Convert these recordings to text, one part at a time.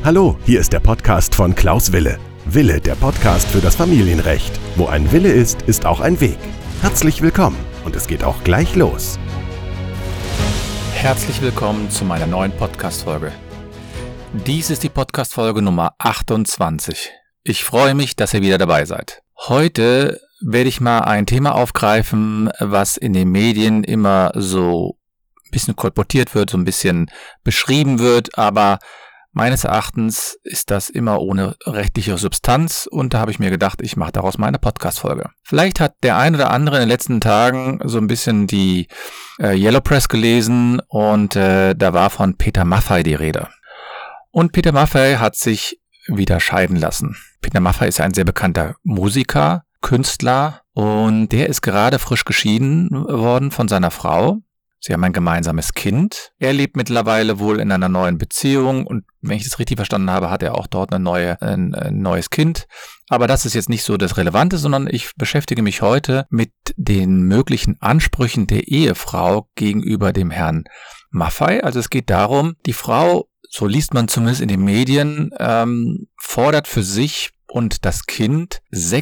Hallo, hier ist der Podcast von Klaus Wille. Wille, der Podcast für das Familienrecht. Wo ein Wille ist, ist auch ein Weg. Herzlich willkommen und es geht auch gleich los. Herzlich willkommen zu meiner neuen Podcast-Folge. Dies ist die Podcast-Folge Nummer 28. Ich freue mich, dass ihr wieder dabei seid. Heute werde ich mal ein Thema aufgreifen, was in den Medien immer so ein bisschen kolportiert wird, so ein bisschen beschrieben wird, aber meines Erachtens ist das immer ohne rechtliche Substanz und da habe ich mir gedacht, ich mache daraus mal eine Podcast-Folge. Vielleicht hat der ein oder andere in den letzten Tagen so ein bisschen die Yellow Press gelesen und da war von Peter Maffay die Rede. Und Peter Maffay hat sich wieder scheiden lassen. Peter Maffay ist ein sehr bekannter Musiker, Künstler und der ist gerade frisch geschieden worden von seiner Frau. Sie haben ein gemeinsames Kind. Er lebt mittlerweile wohl in einer neuen Beziehung und wenn ich das richtig verstanden habe, hat er auch dort ein neues Kind. Aber das ist jetzt nicht so das Relevante, sondern ich beschäftige mich heute mit den möglichen Ansprüchen der Ehefrau gegenüber dem Herrn Maffay. Also es geht darum, die Frau, so liest man zumindest in den Medien, fordert für sich und das Kind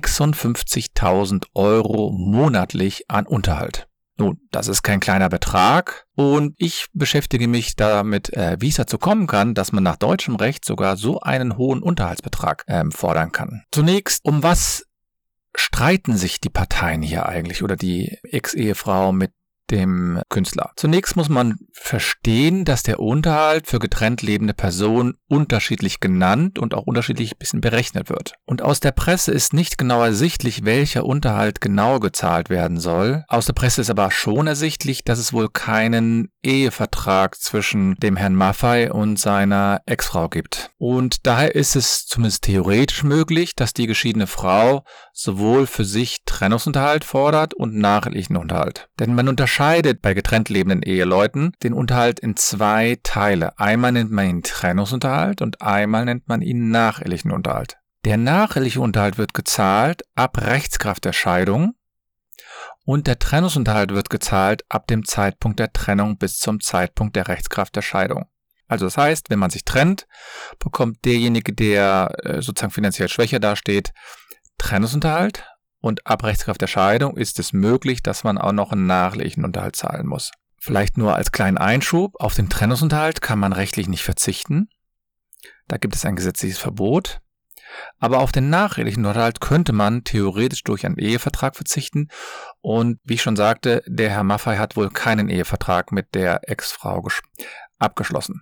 56.000 € monatlich an Unterhalt. Nun, das ist kein kleiner Betrag und ich beschäftige mich damit, wie es dazu kommen kann, dass man nach deutschem Recht sogar so einen hohen Unterhaltsbetrag fordern kann. Zunächst, um was streiten sich die Parteien hier eigentlich oder die Ex-Ehefrau mit dem Künstler? Zunächst muss man verstehen, dass der Unterhalt für getrennt lebende Personen unterschiedlich genannt und auch unterschiedlich ein bisschen berechnet wird. Und aus der Presse ist nicht genau ersichtlich, welcher Unterhalt genau gezahlt werden soll. Aus der Presse ist aber schon ersichtlich, dass es wohl keinen Ehevertrag zwischen dem Herrn Maffay und seiner Ex-Frau gibt. Und daher ist es zumindest theoretisch möglich, dass die geschiedene Frau sowohl für sich Trennungsunterhalt fordert und nachehelichen Unterhalt. Denn man unterscheidet bei getrennt lebenden Eheleuten den Unterhalt in zwei Teile. Einmal nennt man ihn Trennungsunterhalt und einmal nennt man ihn nachehelichen Unterhalt. Der nacheheliche Unterhalt wird gezahlt ab Rechtskraft der Scheidung und der Trennungsunterhalt wird gezahlt ab dem Zeitpunkt der Trennung bis zum Zeitpunkt der Rechtskraft der Scheidung. Also das heißt, wenn man sich trennt, bekommt derjenige, der sozusagen finanziell schwächer dasteht, Trennungsunterhalt. Und ab Rechtskraft der Scheidung ist es möglich, dass man auch noch einen nachehelichen Unterhalt zahlen muss. Vielleicht nur als kleinen Einschub, auf den Trennungsunterhalt kann man rechtlich nicht verzichten. Da gibt es ein gesetzliches Verbot. Aber auf den nachehelichen Unterhalt könnte man theoretisch durch einen Ehevertrag verzichten. Und wie ich schon sagte, der Herr Maffay hat wohl keinen Ehevertrag mit der Ex-Frau abgeschlossen.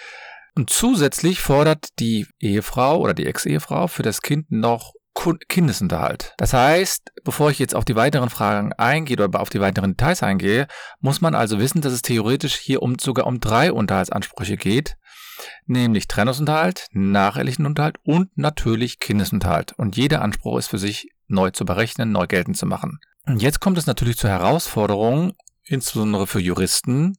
Und zusätzlich fordert die Ehefrau oder die Ex-Ehefrau für das Kind noch Kindesunterhalt. Das heißt, bevor ich jetzt auf die weiteren Fragen eingehe oder auf die weiteren Details eingehe, muss man also wissen, dass es theoretisch hier sogar um 3 Unterhaltsansprüche geht, nämlich Trennungsunterhalt, nachehelichen Unterhalt und natürlich Kindesunterhalt. Und jeder Anspruch ist für sich neu zu berechnen, neu geltend zu machen. Und jetzt kommt es natürlich zur Herausforderung, insbesondere für Juristen,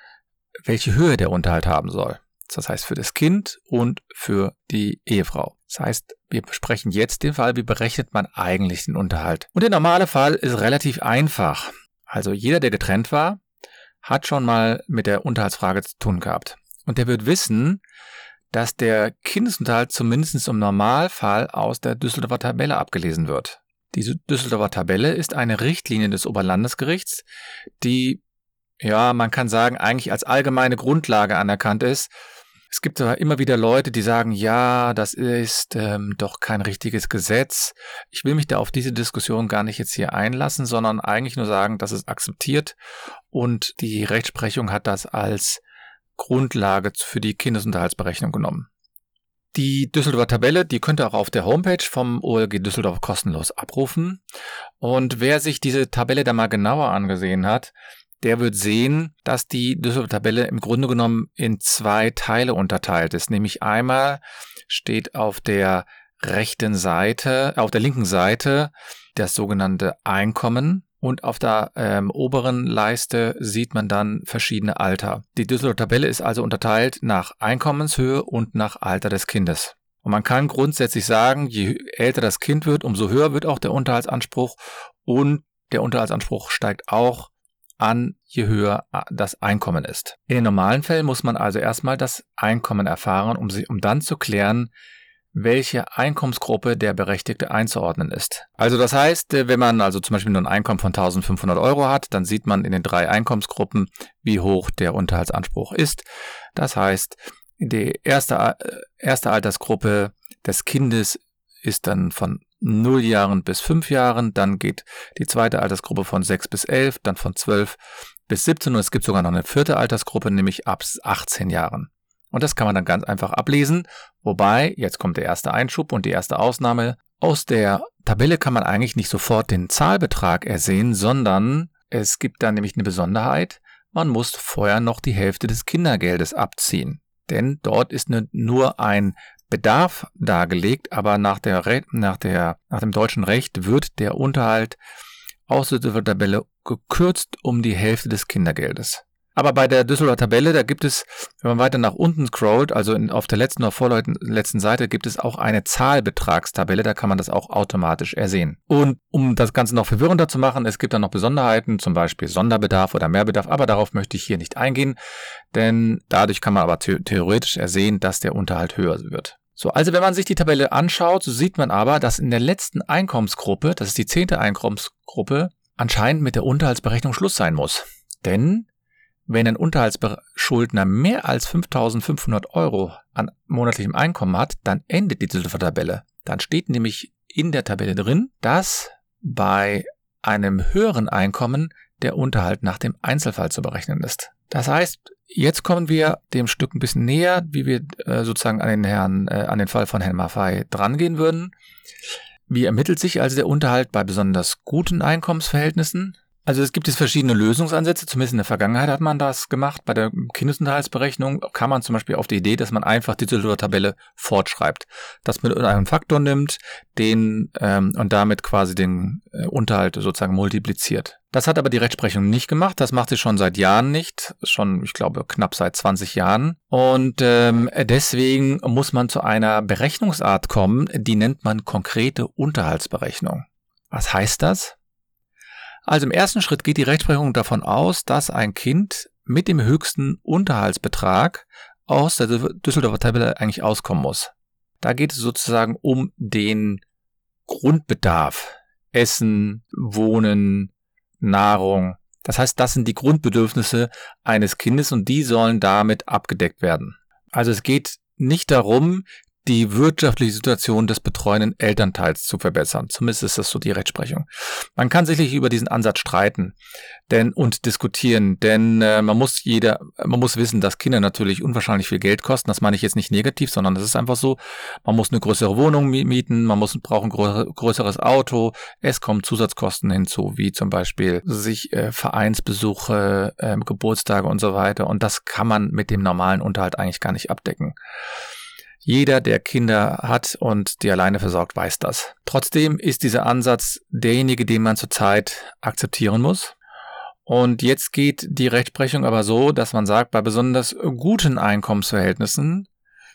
welche Höhe der Unterhalt haben soll. Das heißt für das Kind und für die Ehefrau. Das heißt, wir besprechen jetzt den Fall, wie berechnet man eigentlich den Unterhalt. Und der normale Fall ist relativ einfach. Also jeder, der getrennt war, hat schon mal mit der Unterhaltsfrage zu tun gehabt. Und der wird wissen, dass der Kindesunterhalt zumindest im Normalfall aus der Düsseldorfer Tabelle abgelesen wird. Diese Düsseldorfer Tabelle ist eine Richtlinie des Oberlandesgerichts, die, ja, man kann sagen, eigentlich als allgemeine Grundlage anerkannt ist. Es gibt aber immer wieder Leute, die sagen, ja, das ist doch kein richtiges Gesetz. Ich will mich da auf diese Diskussion gar nicht jetzt hier einlassen, sondern eigentlich nur sagen, dass es akzeptiert und die Rechtsprechung hat das als Grundlage für die Kindesunterhaltsberechnung genommen. Die Düsseldorfer Tabelle, die könnt ihr auch auf der Homepage vom OLG Düsseldorf kostenlos abrufen. Und wer sich diese Tabelle da mal genauer angesehen hat, der wird sehen, dass die Düsseldorfer Tabelle im Grunde genommen in 2 Teile unterteilt ist. Nämlich einmal steht auf der linken Seite das sogenannte Einkommen und auf der oberen Leiste sieht man dann verschiedene Alter. Die Düsseldorfer Tabelle ist also unterteilt nach Einkommenshöhe und nach Alter des Kindes. Und man kann grundsätzlich sagen, je älter das Kind wird, umso höher wird auch der Unterhaltsanspruch und der Unterhaltsanspruch steigt auch an, je höher das Einkommen ist. In den normalen Fällen muss man also erstmal das Einkommen erfahren, um dann zu klären, welche Einkommensgruppe der Berechtigte einzuordnen ist. Also das heißt, wenn man also zum Beispiel nur ein Einkommen von 1.500 Euro hat, dann sieht man in den 3 Einkommensgruppen, wie hoch der Unterhaltsanspruch ist. Das heißt, die erste Altersgruppe des Kindes ist dann von 0 Jahren bis 5 Jahren, dann geht die zweite Altersgruppe von 6 bis 11, dann von 12 bis 17 und es gibt sogar noch eine 4. Altersgruppe, nämlich ab 18 Jahren. Und das kann man dann ganz einfach ablesen, wobei, jetzt kommt der erste Einschub und die erste Ausnahme, aus der Tabelle kann man eigentlich nicht sofort den Zahlbetrag ersehen, sondern es gibt da nämlich eine Besonderheit, man muss vorher noch die Hälfte des Kindergeldes abziehen. Denn dort ist nur ein Bedarf dargelegt, aber nach dem deutschen Recht wird der Unterhalt aus der Düsseldorfer Tabelle gekürzt um die Hälfte des Kindergeldes. Aber bei der Düsseldorfer Tabelle, da gibt es, wenn man weiter nach unten scrollt, also auf der letzten oder vorletzten Seite, gibt es auch eine Zahlbetragstabelle, da kann man das auch automatisch ersehen. Und um das Ganze noch verwirrender zu machen, es gibt dann noch Besonderheiten, zum Beispiel Sonderbedarf oder Mehrbedarf, aber darauf möchte ich hier nicht eingehen, denn dadurch kann man aber theoretisch ersehen, dass der Unterhalt höher wird. So, also wenn man sich die Tabelle anschaut, so sieht man aber, dass in der letzten Einkommensgruppe, das ist die 10. Einkommensgruppe, anscheinend mit der Unterhaltsberechnung Schluss sein muss. Denn wenn ein Unterhaltsschuldner mehr als 5.500 Euro an monatlichem Einkommen hat, dann endet die Düsseldorfer Tabelle. Dann steht nämlich in der Tabelle drin, dass bei einem höheren Einkommen der Unterhalt nach dem Einzelfall zu berechnen ist. Das heißt, jetzt kommen wir dem Stück ein bisschen näher, wie wir sozusagen an den Fall von Herrn Maffei drangehen würden. Wie ermittelt sich also der Unterhalt bei besonders guten Einkommensverhältnissen? Also es gibt verschiedene Lösungsansätze, zumindest in der Vergangenheit hat man das gemacht. Bei der Kindesunterhaltsberechnung kam man zum Beispiel auf die Idee, dass man einfach die Düsseldorfer Tabelle fortschreibt. Dass man einen Faktor nimmt, und damit quasi den Unterhalt sozusagen multipliziert. Das hat aber die Rechtsprechung nicht gemacht, das macht sie schon seit Jahren nicht, schon, ich glaube, knapp seit 20 Jahren. Und deswegen muss man zu einer Berechnungsart kommen, die nennt man konkrete Unterhaltsberechnung. Was heißt das? Also im ersten Schritt geht die Rechtsprechung davon aus, dass ein Kind mit dem höchsten Unterhaltsbetrag aus der Düsseldorfer Tabelle eigentlich auskommen muss. Da geht es sozusagen um den Grundbedarf. Essen, Wohnen, Nahrung. Das heißt, das sind die Grundbedürfnisse eines Kindes und die sollen damit abgedeckt werden. Also es geht nicht darum, die wirtschaftliche Situation des betreuenden Elternteils zu verbessern. Zumindest ist das so die Rechtsprechung. Man kann sicherlich über diesen Ansatz streiten und diskutieren, denn man muss wissen, dass Kinder natürlich unwahrscheinlich viel Geld kosten. Das meine ich jetzt nicht negativ, sondern das ist einfach so. Man muss eine größere Wohnung mieten, braucht ein größeres Auto. Es kommen Zusatzkosten hinzu, wie zum Beispiel Vereinsbesuche, Geburtstage und so weiter. Und das kann man mit dem normalen Unterhalt eigentlich gar nicht abdecken. Jeder, der Kinder hat und die alleine versorgt, weiß das. Trotzdem ist dieser Ansatz derjenige, den man zurzeit akzeptieren muss. Und jetzt geht die Rechtsprechung aber so, dass man sagt, bei besonders guten Einkommensverhältnissen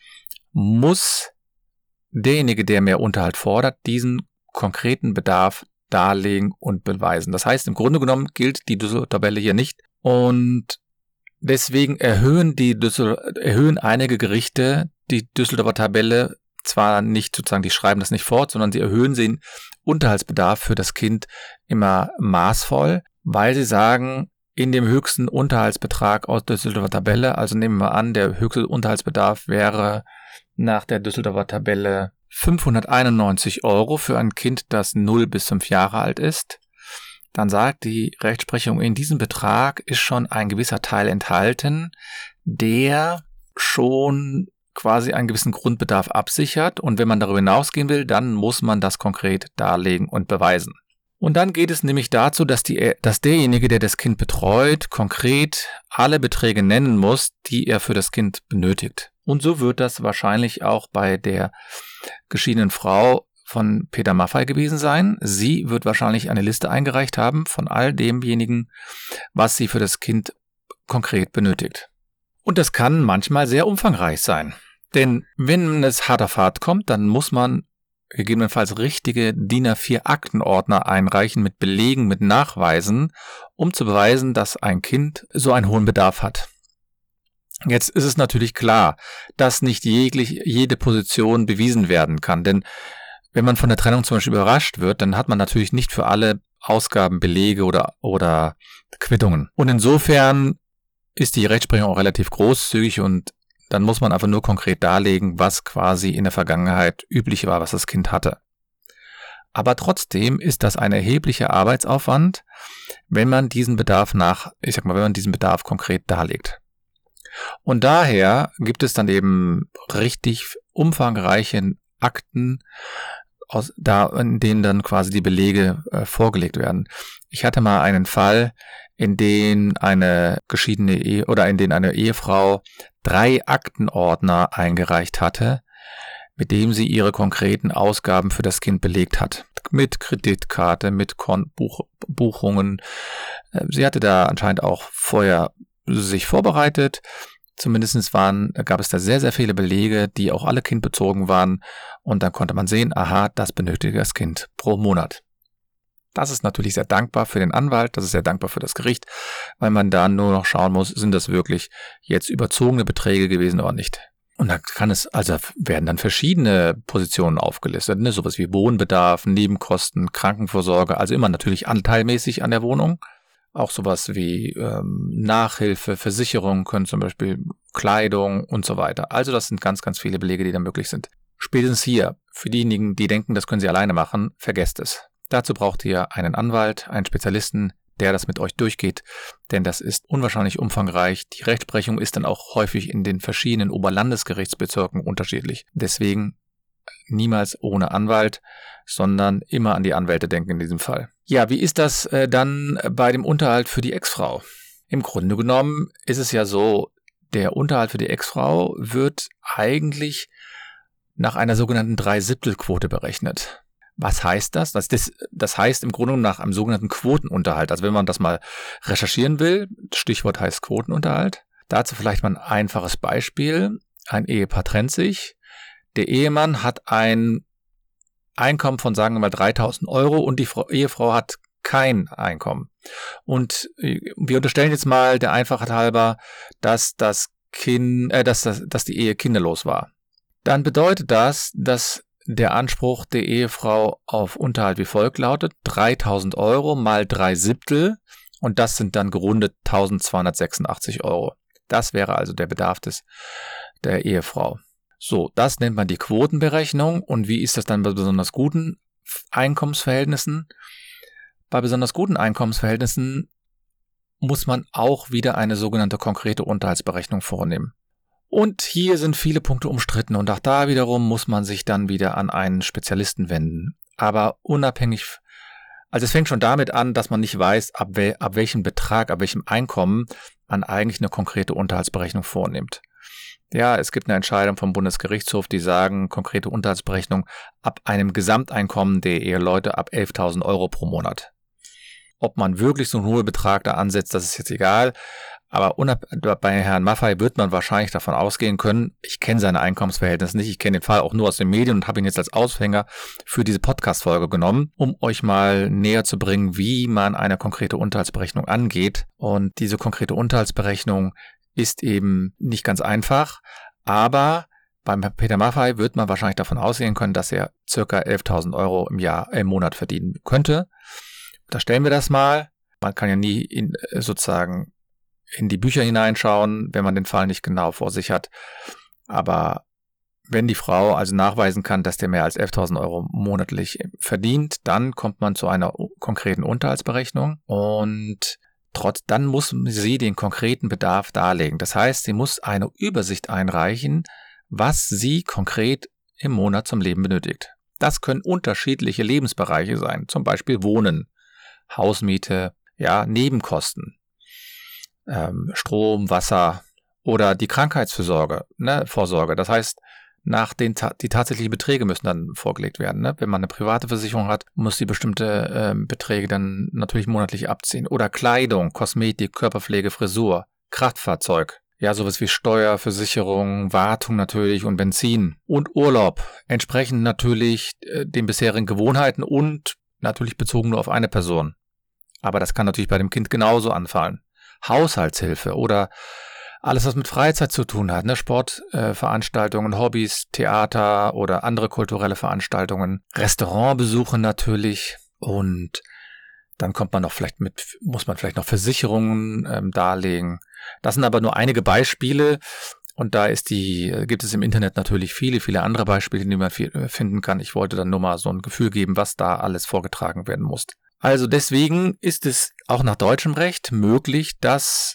muss derjenige, der mehr Unterhalt fordert, diesen konkreten Bedarf darlegen und beweisen. Das heißt, im Grunde genommen gilt die Tabelle hier nicht und deswegen erhöhen einige Gerichte die Düsseldorfer Tabelle zwar nicht sozusagen, die schreiben das nicht fort, sondern sie erhöhen den Unterhaltsbedarf für das Kind immer maßvoll, weil sie sagen, in dem höchsten Unterhaltsbetrag aus der Düsseldorfer Tabelle, also nehmen wir an, der höchste Unterhaltsbedarf wäre nach der Düsseldorfer Tabelle 591 Euro für ein Kind, das 0 bis 5 Jahre alt ist. Dann sagt die Rechtsprechung, in diesem Betrag ist schon ein gewisser Teil enthalten, der schon quasi einen gewissen Grundbedarf absichert und wenn man darüber hinausgehen will, dann muss man das konkret darlegen und beweisen. Und dann geht es nämlich dazu, dass derjenige, der das Kind betreut, konkret alle Beträge nennen muss, die er für das Kind benötigt. Und so wird das wahrscheinlich auch bei der geschiedenen Frau von Peter Maffei gewesen sein. Sie wird wahrscheinlich eine Liste eingereicht haben von all demjenigen, was sie für das Kind konkret benötigt. Und das kann manchmal sehr umfangreich sein. Denn wenn es hart auf hart kommt, dann muss man gegebenenfalls richtige DIN A4 Aktenordner einreichen mit Belegen, mit Nachweisen, um zu beweisen, dass ein Kind so einen hohen Bedarf hat. Jetzt ist es natürlich klar, dass nicht jede Position bewiesen werden kann, denn wenn man von der Trennung zum Beispiel überrascht wird, dann hat man natürlich nicht für alle Ausgaben Belege oder Quittungen. Und insofern ist die Rechtsprechung auch relativ großzügig und dann muss man einfach nur konkret darlegen, was quasi in der Vergangenheit üblich war, was das Kind hatte. Aber trotzdem ist das ein erheblicher Arbeitsaufwand, wenn man diesen Bedarf wenn man diesen Bedarf konkret darlegt. Und daher gibt es dann eben richtig umfangreiche Akten, in denen dann quasi die Belege vorgelegt werden. Ich hatte mal einen Fall, in den eine Ehefrau 3 Aktenordner eingereicht hatte, mit dem sie ihre konkreten Ausgaben für das Kind belegt hat. Mit Kreditkarte, mit Buchungen. Sie hatte da anscheinend auch vorher sich vorbereitet. Zumindest gab es da sehr, sehr viele Belege, die auch alle kindbezogen waren. Und dann konnte man sehen, aha, das benötigt das Kind pro Monat. Das ist natürlich sehr dankbar für den Anwalt, das ist sehr dankbar für das Gericht, weil man da nur noch schauen muss, sind das wirklich jetzt überzogene Beträge gewesen oder nicht. Und da werden dann verschiedene Positionen aufgelistet, ne? Sowas wie Wohnbedarf, Nebenkosten, Krankenvorsorge, also immer natürlich anteilmäßig an der Wohnung. Auch sowas wie Nachhilfe, Versicherung können zum Beispiel, Kleidung und so weiter. Also das sind ganz, ganz viele Belege, die da möglich sind. Spätestens hier, für diejenigen, die denken, das können sie alleine machen, vergesst es. Dazu braucht ihr einen Anwalt, einen Spezialisten, der das mit euch durchgeht, denn das ist unwahrscheinlich umfangreich. Die Rechtsprechung ist dann auch häufig in den verschiedenen Oberlandesgerichtsbezirken unterschiedlich. Deswegen niemals ohne Anwalt, sondern immer an die Anwälte denken in diesem Fall. Ja, wie ist das dann bei dem Unterhalt für die Ex-Frau? Im Grunde genommen ist es ja so, der Unterhalt für die Ex-Frau wird eigentlich nach einer sogenannten 3/7-Quote berechnet. Was heißt das? Das heißt im Grunde nach einem sogenannten Quotenunterhalt. Also wenn man das mal recherchieren will, Stichwort heißt Quotenunterhalt. Dazu vielleicht mal ein einfaches Beispiel. Ein Ehepaar trennt sich. Der Ehemann hat ein Einkommen von, sagen wir mal, 3.000 Euro und die Ehefrau hat kein Einkommen. Und wir unterstellen jetzt mal der Einfachheit halber, dass dass die Ehe kinderlos war. Dann bedeutet das, dass der Anspruch der Ehefrau auf Unterhalt wie folgt lautet: 3.000 Euro mal 3/7 und das sind dann gerundet 1.286 Euro. Das wäre also der Bedarf der Ehefrau. So, das nennt man die Quotenberechnung. Und wie ist das dann bei besonders guten Einkommensverhältnissen? Bei besonders guten Einkommensverhältnissen muss man auch wieder eine sogenannte konkrete Unterhaltsberechnung vornehmen. Und hier sind viele Punkte umstritten und auch da wiederum muss man sich dann wieder an einen Spezialisten wenden. Aber es fängt schon damit an, dass man nicht weiß, ab welchem Betrag, ab welchem Einkommen man eigentlich eine konkrete Unterhaltsberechnung vornimmt. Ja, es gibt eine Entscheidung vom Bundesgerichtshof, die sagen, konkrete Unterhaltsberechnung ab einem Gesamteinkommen der Eheleute ab 11.000 Euro pro Monat. Ob man wirklich so einen hohen Betrag da ansetzt, das ist jetzt egal. Aber bei Herrn Maffay wird man wahrscheinlich davon ausgehen können, ich kenne seine Einkommensverhältnisse nicht, ich kenne den Fall auch nur aus den Medien und habe ihn jetzt als Aushänger für diese Podcast-Folge genommen, um euch mal näher zu bringen, wie man eine konkrete Unterhaltsberechnung angeht. Und diese konkrete Unterhaltsberechnung ist eben nicht ganz einfach, aber beim Peter Maffay wird man wahrscheinlich davon ausgehen können, dass er ca. 11.000 Euro im Monat verdienen könnte. Da stellen wir das mal. Man kann ja nie sozusagen in die Bücher hineinschauen, wenn man den Fall nicht genau vor sich hat. Aber wenn die Frau also nachweisen kann, dass der mehr als 11.000 Euro monatlich verdient, dann kommt man zu einer konkreten Unterhaltsberechnung und dann muss sie den konkreten Bedarf darlegen. Das heißt, sie muss eine Übersicht einreichen, was sie konkret im Monat zum Leben benötigt. Das können unterschiedliche Lebensbereiche sein, zum Beispiel Wohnen, Hausmiete, ja, Nebenkosten. Strom, Wasser oder die Krankheitsvorsorge, Vorsorge. Das heißt, die tatsächlichen Beträge müssen dann vorgelegt werden. Ne? Wenn man eine private Versicherung hat, muss die bestimmte Beträge dann natürlich monatlich abziehen. Oder Kleidung, Kosmetik, Körperpflege, Frisur, Kraftfahrzeug. Ja, sowas wie Steuer, Versicherung, Wartung natürlich und Benzin und Urlaub. Entsprechend natürlich den bisherigen Gewohnheiten und natürlich bezogen nur auf eine Person. Aber das kann natürlich bei dem Kind genauso anfallen. Haushaltshilfe oder alles, was mit Freizeit zu tun hat, ne? Sportveranstaltungen, Hobbys, Theater oder andere kulturelle Veranstaltungen, Restaurantbesuche natürlich und dann muss man vielleicht noch Versicherungen darlegen. Das sind aber nur einige Beispiele und da gibt es im Internet natürlich viele, viele andere Beispiele, die man finden kann. Ich wollte dann nur mal so ein Gefühl geben, was da alles vorgetragen werden muss. Also deswegen ist es auch nach deutschem Recht möglich, dass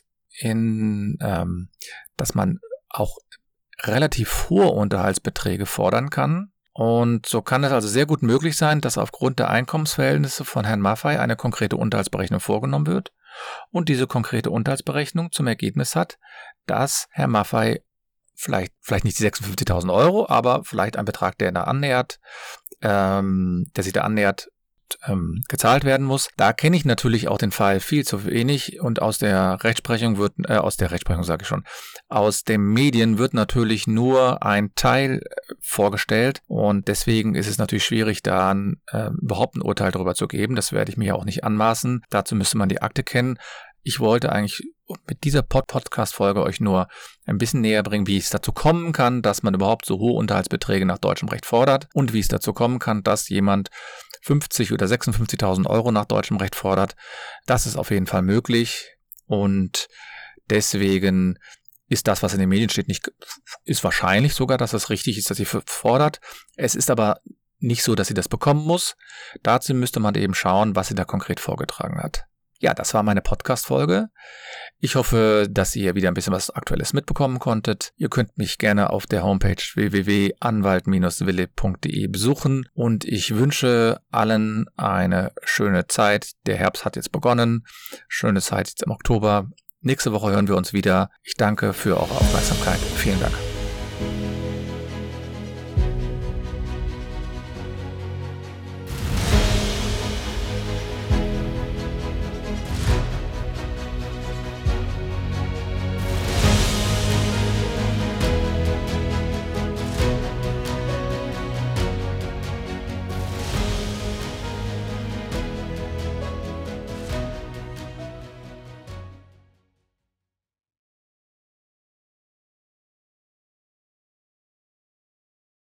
man auch relativ hohe Unterhaltsbeträge fordern kann. Und so kann es also sehr gut möglich sein, dass aufgrund der Einkommensverhältnisse von Herrn Maffei eine konkrete Unterhaltsberechnung vorgenommen wird und diese konkrete Unterhaltsberechnung zum Ergebnis hat, dass Herr Maffei vielleicht nicht die 56.000 Euro, aber vielleicht ein Betrag, der sich da annähert, gezahlt werden muss. Da kenne ich natürlich auch den Fall viel zu wenig und aus den Medien wird natürlich nur ein Teil vorgestellt und deswegen ist es natürlich schwierig, da überhaupt ein Urteil darüber zu geben. Das werde ich mir auch nicht anmaßen. Dazu müsste man die Akte kennen. Ich wollte eigentlich mit dieser Podcast-Folge euch nur ein bisschen näher bringen, wie es dazu kommen kann, dass man überhaupt so hohe Unterhaltsbeträge nach deutschem Recht fordert und wie es dazu kommen kann, dass jemand 50 oder 56.000 Euro nach deutschem Recht fordert. Das ist auf jeden Fall möglich und deswegen ist das, was in den Medien steht, ist wahrscheinlich sogar, dass es richtig ist, dass sie fordert. Es ist aber nicht so, dass sie das bekommen muss. Dazu müsste man eben schauen, was sie da konkret vorgetragen hat. Ja, das war meine Podcast-Folge. Ich hoffe, dass ihr wieder ein bisschen was Aktuelles mitbekommen konntet. Ihr könnt mich gerne auf der Homepage www.anwalt-wille.de besuchen und ich wünsche allen eine schöne Zeit. Der Herbst hat jetzt begonnen. Schöne Zeit jetzt im Oktober. Nächste Woche hören wir uns wieder. Ich danke für eure Aufmerksamkeit. Vielen Dank.